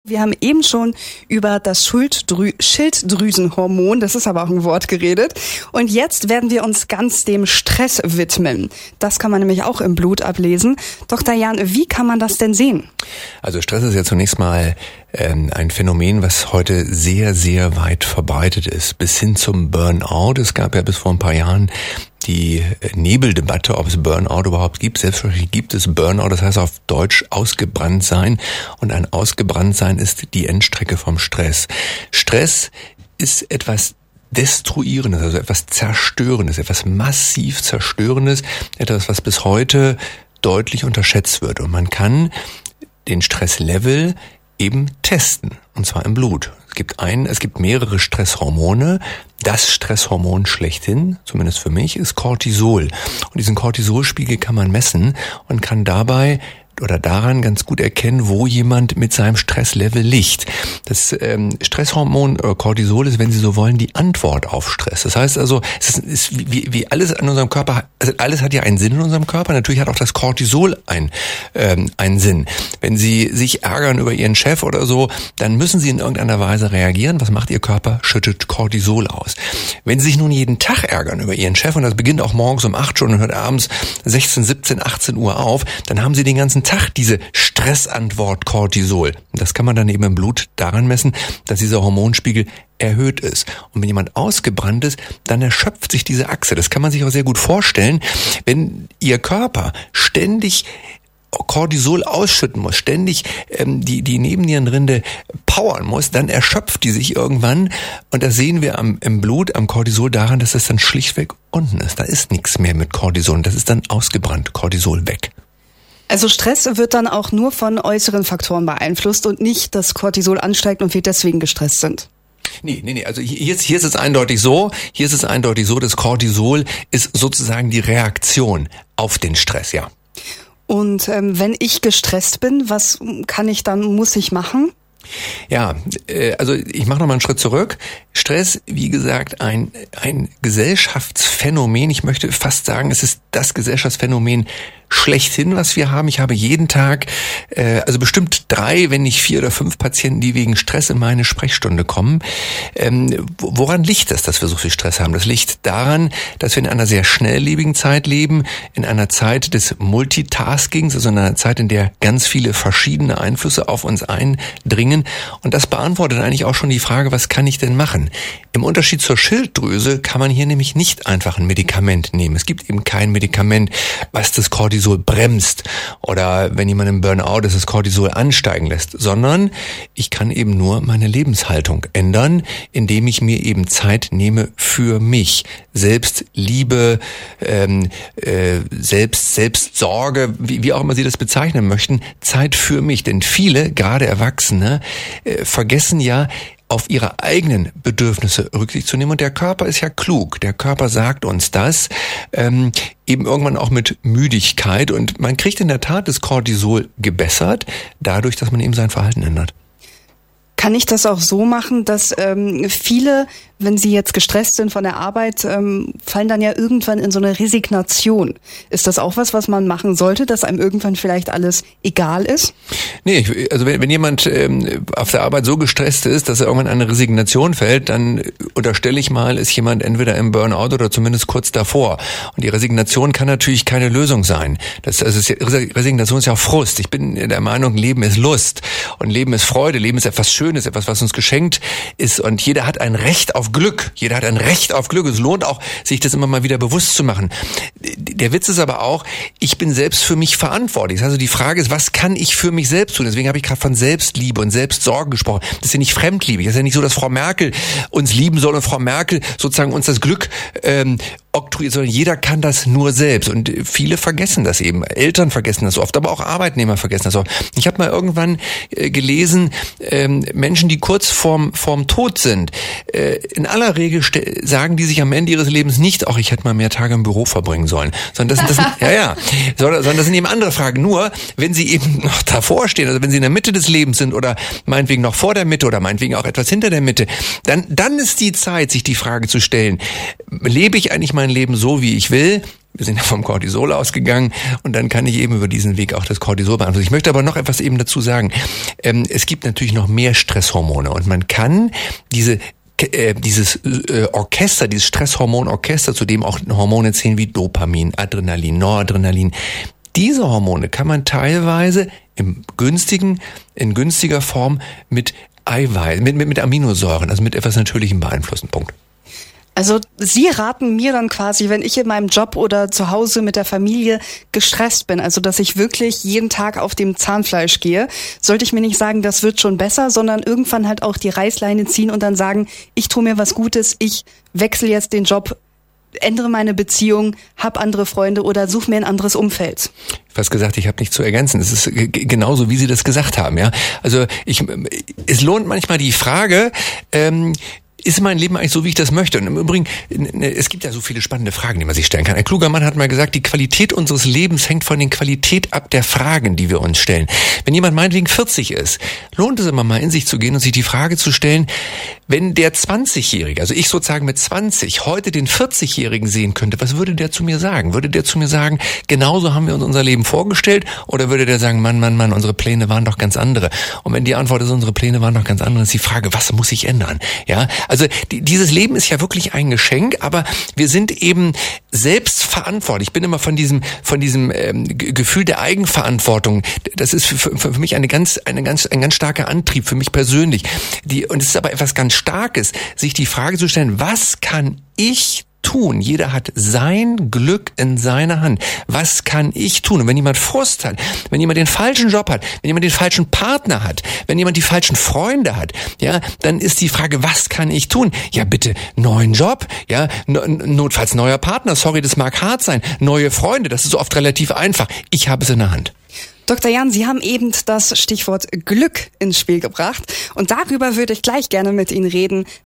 Wir haben eben schon über das Schilddrüsenhormon, das ist aber auch ein Wort, geredet. Und jetzt werden wir uns ganz dem Stress widmen. Das kann man nämlich auch im Blut ablesen. Dr. Jahn, wie kann man das denn sehen? Also Stress ist ja zunächst mal ein Phänomen, was heute sehr, sehr weit verbreitet ist, bis hin zum Burnout. Es gab ja bis vor ein paar Jahren die Nebeldebatte, ob es Burnout überhaupt gibt. Selbstverständlich gibt es Burnout, das heißt auf Deutsch ausgebrannt sein. Und ein ausgebrannt sein ist die Endstrecke vom Stress. Stress ist etwas Destruierendes, also etwas Zerstörendes, etwas massiv Zerstörendes, etwas, was bis heute deutlich unterschätzt wird. Und man kann den Stresslevel eben testen, und zwar im Blut. Es gibt mehrere Stresshormone. Das Stresshormon schlechthin, zumindest für mich, ist Cortisol. Und diesen Cortisolspiegel kann man messen und kann dabei oder daran ganz gut erkennen, wo jemand mit seinem Stresslevel liegt. Das Stresshormon Cortisol ist, wenn Sie so wollen, die Antwort auf Stress. Das heißt also, es ist wie alles an unserem Körper, also alles hat ja einen Sinn in unserem Körper. Natürlich hat auch das Cortisol einen Sinn. Wenn Sie sich ärgern über Ihren Chef oder so, dann müssen Sie in irgendeiner Weise reagieren. Was macht Ihr Körper? Schüttet Cortisol aus. Wenn Sie sich nun jeden Tag ärgern über Ihren Chef, und das beginnt auch morgens um 8 Uhr und hört abends 16, 17, 18 Uhr auf, dann haben Sie den ganzen Tag diese Stressantwort Cortisol. Das kann man dann eben im Blut daran messen, dass dieser Hormonspiegel erhöht ist. Und wenn jemand ausgebrannt ist, dann erschöpft sich diese Achse. Das kann man sich auch sehr gut vorstellen, wenn Ihr Körper ständig Cortisol ausschütten muss, ständig die Nebennierenrinde powern muss, dann erschöpft die sich irgendwann. Und das sehen wir im Blut, am Cortisol daran, dass es dann schlichtweg unten ist. Da ist nichts mehr mit Cortisol. Das ist dann ausgebrannt, Cortisol weg. Also Stress wird dann auch nur von äußeren Faktoren beeinflusst und nicht, dass Cortisol ansteigt und wir deswegen gestresst sind. Nee. Also hier ist es eindeutig so. Das Cortisol ist sozusagen die Reaktion auf den Stress, ja. Und wenn ich gestresst bin, muss ich machen? Ja, also ich mache noch mal einen Schritt zurück. Stress, wie gesagt, ein Gesellschaftsphänomen. Ich möchte fast sagen, es ist das Gesellschaftsphänomen schlechthin, was wir haben. Ich habe jeden Tag, also bestimmt 3, wenn nicht 4 oder 5 Patienten, die wegen Stress in meine Sprechstunde kommen. Woran liegt das, dass wir so viel Stress haben? Das liegt daran, dass wir in einer sehr schnelllebigen Zeit leben, in einer Zeit des Multitaskings, also in einer Zeit, in der ganz viele verschiedene Einflüsse auf uns eindringen. Und das beantwortet eigentlich auch schon die Frage, was kann ich denn machen? Im Unterschied zur Schilddrüse kann man hier nämlich nicht einfach ein Medikament nehmen. Es gibt eben kein Medikament, was das Cortisol bremst oder wenn jemand im Burnout ist, das Cortisol ansteigen lässt, sondern ich kann eben nur meine Lebenshaltung ändern, indem ich mir eben Zeit nehme für mich. Selbstliebe, Selbstsorge, wie auch immer Sie das bezeichnen möchten, Zeit für mich. Denn viele, gerade Erwachsene, vergessen ja, auf ihre eigenen Bedürfnisse Rücksicht zu nehmen. Und der Körper ist ja klug. Der Körper sagt uns das, eben irgendwann auch mit Müdigkeit. Und man kriegt in der Tat das Cortisol gebessert, dadurch, dass man eben sein Verhalten ändert. Kann ich das auch so machen, dass viele, wenn sie jetzt gestresst sind von der Arbeit, fallen dann ja irgendwann in so eine Resignation. Ist das auch was man machen sollte, dass einem irgendwann vielleicht alles egal ist? Nee, also wenn jemand auf der Arbeit so gestresst ist, dass er irgendwann in eine Resignation fällt, dann unterstelle ich mal, ist jemand entweder im Burnout oder zumindest kurz davor. Und die Resignation kann natürlich keine Lösung sein. Resignation ist ja Frust. Ich bin der Meinung, Leben ist Lust und Leben ist Freude, Leben ist etwas Schönes, etwas, was uns geschenkt ist. Und jeder hat ein Recht auf Glück. Jeder hat ein Recht auf Glück. Es lohnt auch, sich das immer mal wieder bewusst zu machen. Der Witz ist aber auch, ich bin selbst für mich verantwortlich. Also die Frage ist, was kann ich für mich selbst tun? Deswegen habe ich gerade von Selbstliebe und Selbstsorge gesprochen. Das ist ja nicht fremdliebig. Das ist ja nicht so, dass Frau Merkel uns lieben soll und Frau Merkel sozusagen uns das Glück oktroyiert, sondern jeder kann das nur selbst. Und viele vergessen das eben. Eltern vergessen das oft, aber auch Arbeitnehmer vergessen das oft. Ich habe mal irgendwann gelesen, Menschen, die kurz vorm Tod sind, in aller Regel sagen die sich am Ende ihres Lebens nicht, ach, ich hätte mal mehr Tage im Büro verbringen sollen. Sondern sondern das sind eben andere Fragen. Nur, wenn sie eben noch davor stehen, also wenn sie in der Mitte des Lebens sind oder meinetwegen noch vor der Mitte oder meinetwegen auch etwas hinter der Mitte, dann ist die Zeit, sich die Frage zu stellen, lebe ich eigentlich mein Leben so, wie ich will? Wir sind ja vom Cortisol ausgegangen und dann kann ich eben über diesen Weg auch das Cortisol beeinflussen. Ich möchte aber noch etwas eben dazu sagen. Es gibt natürlich noch mehr Stresshormone und man kann dieses Orchester, dieses Stresshormonorchester, zu dem auch Hormone zählen wie Dopamin, Adrenalin, Noradrenalin. Diese Hormone kann man teilweise in günstiger Form mit Eiweiß, mit Aminosäuren, also mit etwas Natürlichem beeinflussen. Punkt. Also Sie raten mir dann quasi, wenn ich in meinem Job oder zu Hause mit der Familie gestresst bin, also dass ich wirklich jeden Tag auf dem Zahnfleisch gehe, sollte ich mir nicht sagen, das wird schon besser, sondern irgendwann halt auch die Reißleine ziehen und dann sagen, ich tue mir was Gutes, ich wechsle jetzt den Job, ändere meine Beziehung, hab andere Freunde oder such mir ein anderes Umfeld. Fast gesagt, ich habe nichts zu ergänzen. Es ist genauso, wie Sie das gesagt haben. Ja, also es lohnt manchmal die Frage, ist mein Leben eigentlich so, wie ich das möchte? Und im Übrigen, es gibt ja so viele spannende Fragen, die man sich stellen kann. Ein kluger Mann hat mal gesagt, die Qualität unseres Lebens hängt von der Qualität ab der Fragen, die wir uns stellen. Wenn jemand meinetwegen 40 ist, lohnt es immer mal in sich zu gehen und sich die Frage zu stellen, wenn der 20-Jährige, also ich sozusagen mit 20, heute den 40-Jährigen sehen könnte, was würde der zu mir sagen? Würde der zu mir sagen, genauso haben wir uns unser Leben vorgestellt? Oder würde der sagen, Mann, unsere Pläne waren doch ganz andere? Und wenn die Antwort ist, unsere Pläne waren doch ganz andere, ist die Frage, was muss ich ändern? Ja, also dieses Leben ist ja wirklich ein Geschenk, aber wir sind eben selbst verantwortlich. Ich bin immer von diesem Gefühl der Eigenverantwortung. Das ist für mich ein ganz starker Antrieb für mich persönlich. Und es ist aber etwas ganz Starkes, sich die Frage zu stellen: Was kann ich tun? Jeder hat sein Glück in seiner Hand. Was kann ich tun? Und wenn jemand Frust hat, wenn jemand den falschen Job hat, wenn jemand den falschen Partner hat, wenn jemand die falschen Freunde hat, ja, dann ist die Frage, was kann ich tun? Ja, bitte, neuen Job, ja, notfalls neuer Partner, sorry, das mag hart sein, neue Freunde, das ist oft relativ einfach. Ich habe es in der Hand. Dr. Jahn, Sie haben eben das Stichwort Glück ins Spiel gebracht und darüber würde ich gleich gerne mit Ihnen reden.